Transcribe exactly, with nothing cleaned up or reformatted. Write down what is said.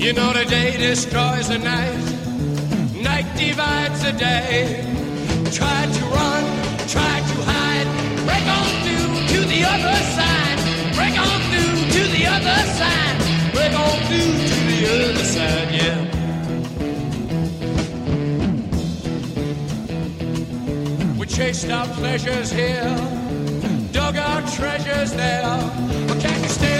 You know the day destroys the night, night divides the day. Try to run, try to hide, break on through to the other side, break on through to the other side, break on through to the other side, yeah. We chased our pleasures here, dug our treasures there, but can't you stay?